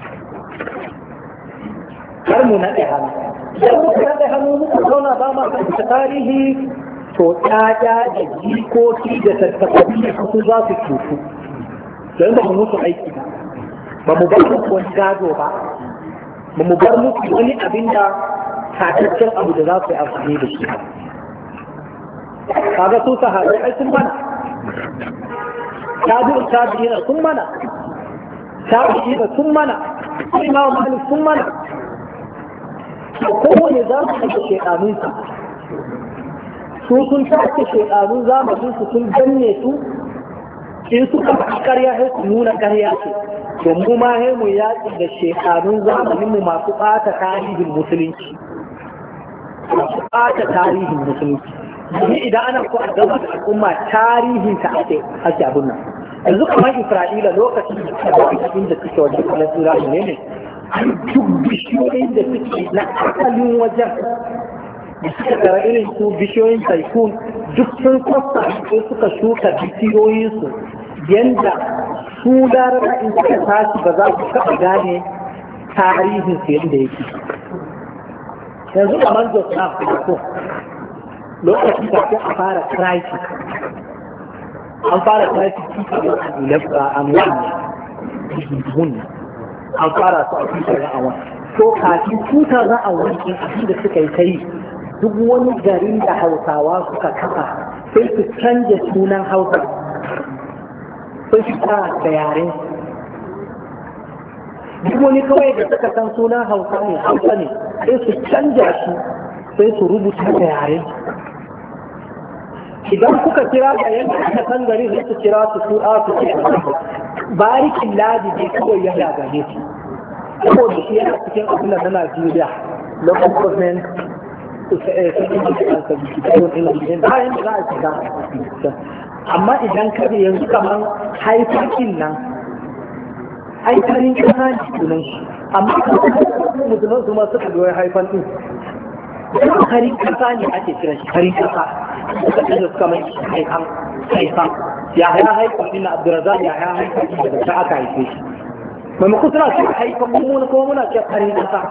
har mu naɗe hannu idan muka naɗe hannu muka zauna ba ma kan tarihi to ɗaya da jikoki da tattaɓaɓi da su za su cutu don ba mu musu aiki ba ba mu bar musu wani gado ba ba mu bar musu wani abin da tataccen abu da za su yi amfani da shi kaga su sahabai ai sun mana tabi'u tabi'ina sun mana tabi'ina sun mana imamu malik sun mana kowane za su kashe shekanunsa su sun tace shekanun zamaninsu sun danne su in suka fi karya sai su nuna karya ce to mu ma sai mu yaƙi da shekanun zamaninmu masu ɓata tarihin musulunci masu ɓata tarihin musulunci domin idan ana ko a gaba da al'umma tarihin ta ake ake abin nan yanzu kamar isra'ila lokacin da suka da inda suke wajen falasura ne ne duk bishiyoyin da suke na asalin wajen da suka tara irin su bishiyoyin taifun duk sun kwasta sai suka shuka bishiyoyinsu yadda su laraba in suka tashi ba za su taɓa gane tarihin su yadda yake yanzu kamar jos na fito lokacin da a fara crisis an fara crisis cikin amuwan an fara su a cikin ra'awa to kafin tutar ra'awa in abin da suka yi kai duk wani garin da hausawa suka kafa sai su canja sunan hausa sai su ta da yaren duk wani kawai da suka san sunan hausa ne hausa ne sai su canja shi sai su rubuta da yaren idan kuka kira da yanka aka san gari sai su kira su su a su ce barikin ladi ne kawai ya gane su saboda shi yana cikin abin na Najeriya local government bayan da za a shiga amma idan ka yanzu kamar haifakin nan haifanin kasa ne sunan shi amma musulman su masu kagoyi haifan din harin kasa ne ake kiran shi harin kasa suka ce suka mai haifan haifan ya haya haifan din na abdurazak ya haya haifan din daga ta aka haife shi maimakon suna ce haifan mummuna kuma muna ce harin kasa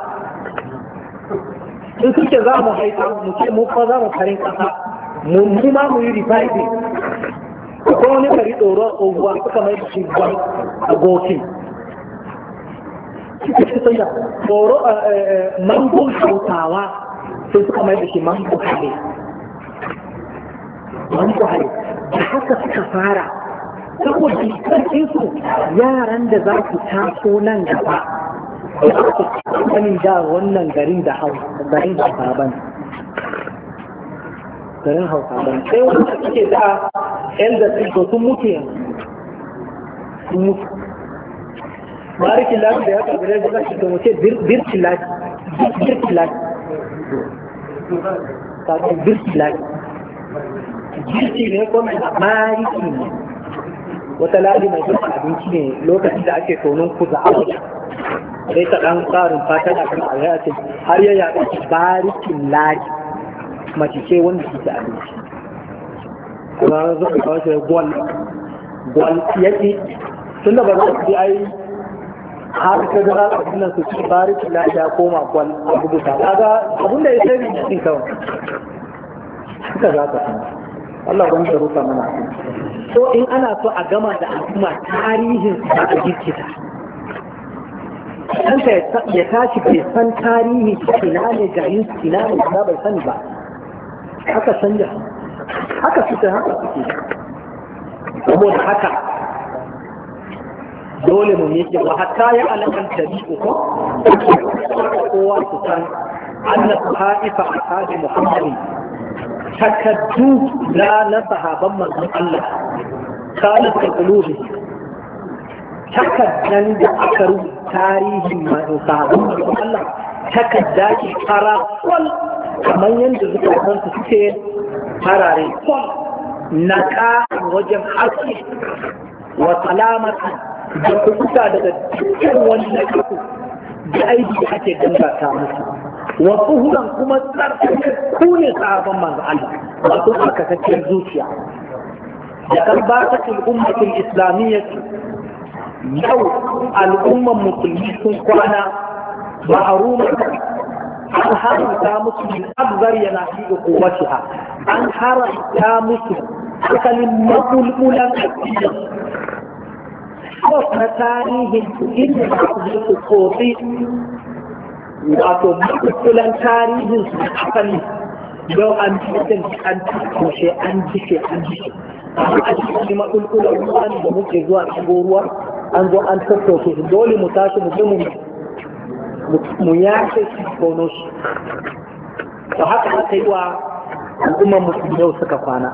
in suke za mu haifa mu ce mu fa za mu farin kasa mu ma mu yi reviving ko wani kari tsoro tsohuwa suka mai shi gwan a gokin suka da tsoro mangon hautawa sai suka mai da shi mangon hale wani buhari da haka suka fara saboda karfin su yaran da za su taso nan gaba da su sanin da wannan garin da garin hausa ban garin hausa ban sai wanda suke da elders to sun mutu yanzu sun mutu barikin lafi da ya kabirai da zaki domin ce birkin lafi birkin lafi kafin birkin lafi birki ne kuma bariki ne wata ladi mai birka abinci ne lokacin da ake tonon kuza a wajen sai ta ɗan tsarin fatan a kan a ce har ya yaɗa barikin ladi mace ce wanda su ci abinci kuma zuwa kawai sai gwal gwal yaki tun da ba za su bi ai har ka ga abin nan su ci barikin ladi ya koma gwal a rubuta kaga abin da ya sai ne cikin kawai suka za ka san Allah wanda rufa mana so in ana so a gama da al'umma tarihin su ba a jirkita ɗanka ya tashi bai san tarihi ina ne garin su ina ne ba bai sani ba haka canja haka suke haka suke saboda haka dole mu yake wa hatta ya alakan tabi'u ko kowa su san annahu ha'ifa ashabi muhammadin takaddu la na sahaban manzon Allah kana da kulubi takaddan da aka rubuta tarihin sahaban manzon Allah takadda ki fara kwal kamar yadda suka san su suke farare kwal naka wajen haske wa salamata da kuka daga dukkan wani nakaku da aiki da ake dangata musu wasu hudan kuma tsarkake ku ne sahabban manzo Allah wasu tsarkakakken zuciya da kan ba ta al'ummatul islamiyyah yau al'umman musulmi sun kwana ma'aruma an haramta musu min abzar yana fi ukuwatiha an haramta musu asalin mabulbulan addini ko na tarihin inda su su tsotsi wato mabulbulan tarihin su asali yau an cikin an tushe an jike an jike a cikin mabulbulan ruwan da muke zuwa cikin ruwa an zo an tattauke su dole mu tashi mu je mu mu yace shi kono shi to haka aka yi wa al'ummar musulmi yau suka kwana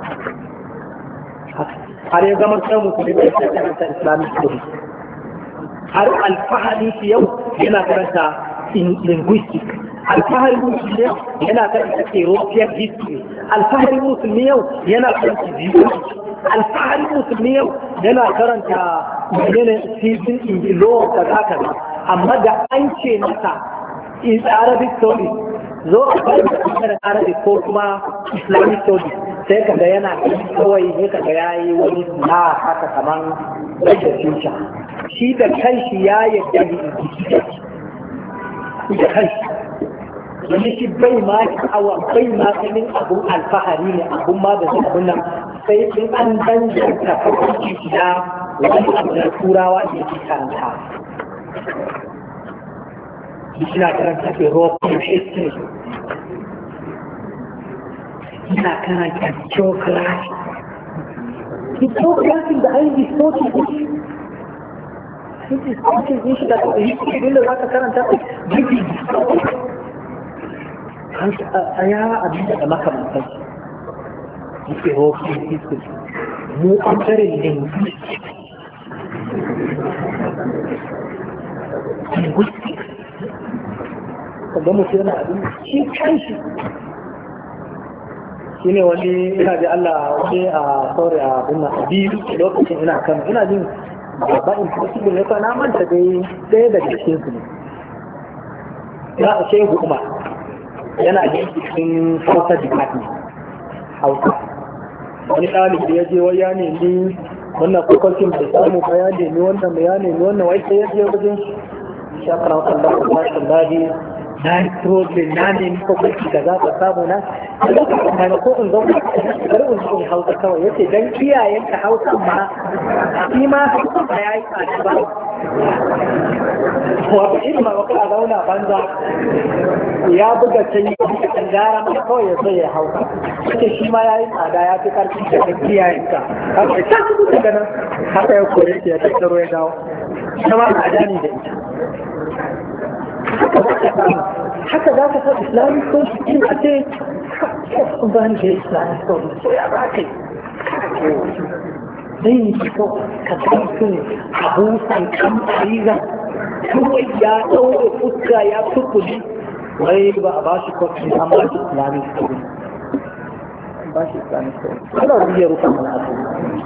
har ya zama kan musulmi da ya karanta islamic studies har alfahari shi yau yana karanta linguistic alfahari musulmi yau yana karanta european history alfahari musulmi yau yana karanta geography alfahari musulmi yau yana karanta menene civil law kaza kaza amma da an ce masa is arabic studies zo a bayan da arabic ko kuma islamic studies sai kaga yana kawai ne kaga yayi wani na haka kaman rage future shi da kanshi ya yadda da da kanshi wani shi bai ma awa bai ma ganin abun alfahari ne abun ma da zai nan sai in an danganta kwanci da wani abu da turawa da yake karanta ina karanta European history ina karanta geography geography da ai history ne history ne shi da history din da zaka karanta gidi a ya abin da makamantan European history mu ɓangaren linguistics linguistics kaga mutum yana abin shi kanshi shi ne wani ina ji Allah wani a sauri a abin a biyu lokacin ina kan ina jin ba in possible ne fa na manta dai ɗaya daga cikin su ne ya a shehu umar yana jin cikin Hausa department Hausa wani ɗalibi ya je wai ya nemi wannan kokarkin bai samu ba ya nemi wannan ya nemi wannan wai sai ya je wajen shakarar Allah ta shi lahi na yi problem na nemi kokarki da za ka samu na a lokacin da ko in zauna bari in zo in Hausa kawai yace dan kiyayen ka Hausa ma shi ma Hausa ba yayi tsada ba wato ilma wa ka zauna banza ya buga can yi kan gara ma kawai ya sai ya hauka ce shi ma yayi tsada ya fi karfi da gaskiya yanka haka ta su daga nan haka ya kore shi ya tattaro ya dawo kuma a dani da ita haka za ka san islamic social in a ce sun ba ni da islamic social so ya ba kai zai yi fito ka san abusan kamfariza kawai ya ɗaure fuska ya tukuli wai ba a ba shi kwakwai an ba shi islamic social ba shi islamic social kada wani ya rufa mana abu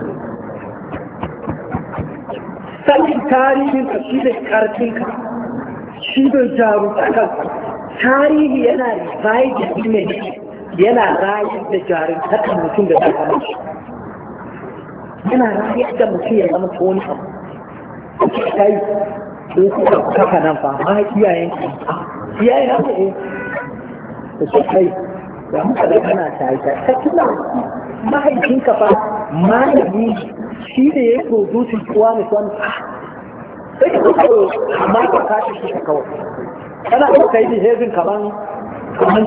sanin tarihin ka shi da karfinka shi da jarumtakar tarihi yana rivide ne yana rayar da jarumtakar mutum da ta kama shi yana rayar da mutum ya zama ta wani abu kai ko kuka kafa nan fa ma iyayen ki iyayen haka eh da su kai da muka da kana ta yi ta tuna mahaifinka fa malami shi da ya produce tuwa ne tuwa ne sai ka kawo amma ka kashi shi ka kawo kana ko kai behaving kaman kaman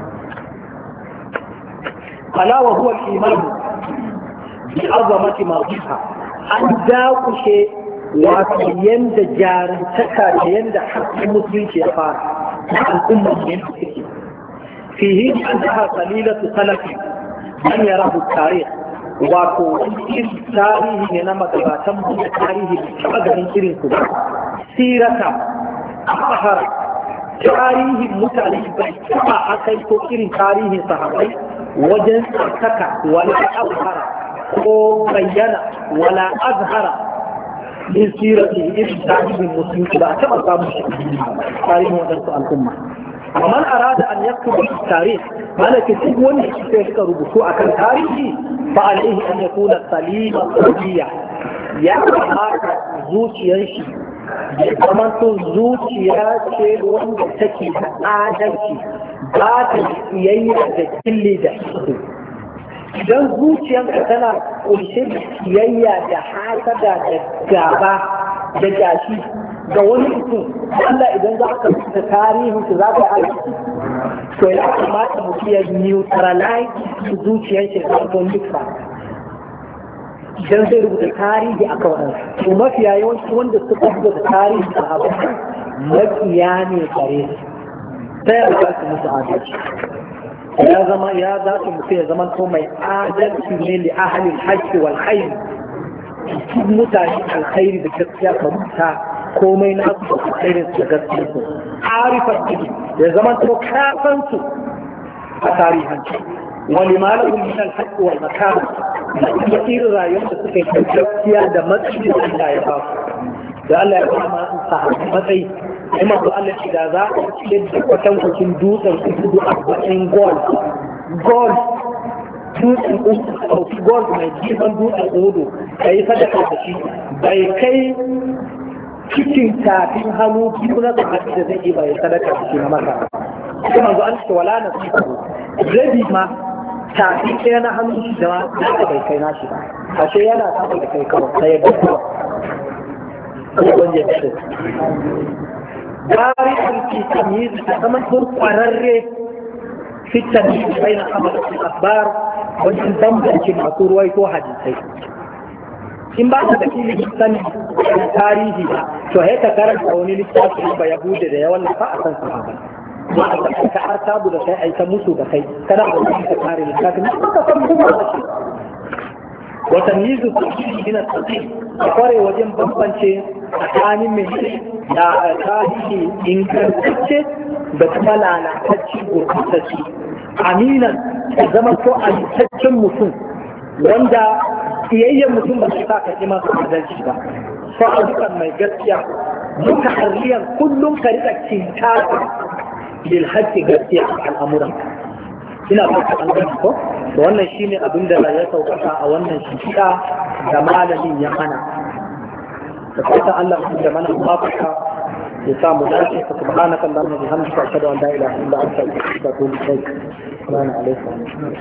ala wa huwa al-iman bi azamati mawdiha an dakushe wato yanda jarantaka da yanda hakkin musulunci ya fara al'umma ne suke fihi annaha qalilatu salafi an yarahu tarikh wato irin tarihi ne na magabatan mu da tarihi da taɓa ganin irin su ba sirata ahara tarihin mutane bai taɓa akai ko irin tarihin sahabbai wajen tsarkaka wala azhara ko bayyana wala azhara min sirati irin tarihin musulunci ba a taɓa samun shi tarihin waɗansu al'umma ومن أراد أن يكتب في التاريخ مالك تكون يشترك ربطوع عن تاريخي فعليه أن يكون سليم الصدية يعني هذا زوج ينشي كمان زوج ياشي وانت تكي آدمشي بات ييّا كل دحسه idan zuciyarka tana kunshe da kiyayya da hasada da gaba da gashi ga wani mutum Allah idan za ka rubuta tarihin su za ka yi aiki to ya kamata mutum ya neutralize zuciyar shi da don duka idan zai rubuta tarihi a kawai to mafiya yawanci wanda suka rubuta tarihi a abu makiya ne gare su sai ya za su musu adalci ya zama ya za su mutu ya zama to mai adalci ne li ahalin hajji wal khair mutane alkhairi da gaskiya ka rubuta komai na su da alkhairin su da gaskiya su arifar ciki ya zama to kafan su a tarihanci wani malamin min alhaqqi wal makan da kuma irin rayuwar da suka yi gaskiya da matsayin da Allah ya ba su da Allah ya ba ma sa matsayi kuma ko Allah shi da za a cikin da kwatankwacin dutsen kudu a matsayin gold gold dutsen kudu gold mai jifan dutsen kudu ka yi sadaka da shi bai kai cikin tafin hannu biyu na tsammani da zai yi bai sadaka da shi na maka kuma zo an ce wala na su rabi ma tafi ɗaya na hannu da ma da bai kai nashi ba ashe yana samun da kai kawai sai ya gaba ko wanda ya ce bari alki tamyiz da zaman tur kwararre fitan baina khabar al-akhbar wajen bambance masu ruwai ko hadisai in ba ka da ilimin sani tarihi ba to sai ka karanta wani littafi ba yahuda da ya wallafa a san sahaba ma a san ka har tabu da kai ai ta musu da kai kana da wani ka kare littafin ba ka san kuma da shi wa tamyizu min at-taqi kware wajen bambance tsakanin mai da tarihi ingantacce da kuma lalatacce gurbatacce aminan da zama ko amintaccen mutum wanda siyayyen mutum ba su sa ka ƙi masu adalci ba sa'adukan mai gaskiya duka harriyar kullum ka riƙa cinta lil haƙƙi gaskiya a al'amuran ina fata an gani ko da wannan shine abin da ya saukaka a wannan shida da malamin ya mana da fatan Allah da mana mafaka ya samu dace ka subhanaka allahumma bihamdika ashhadu an la ilaha illa anta astaghfiruka wa atubu ilaik assalamu alaikum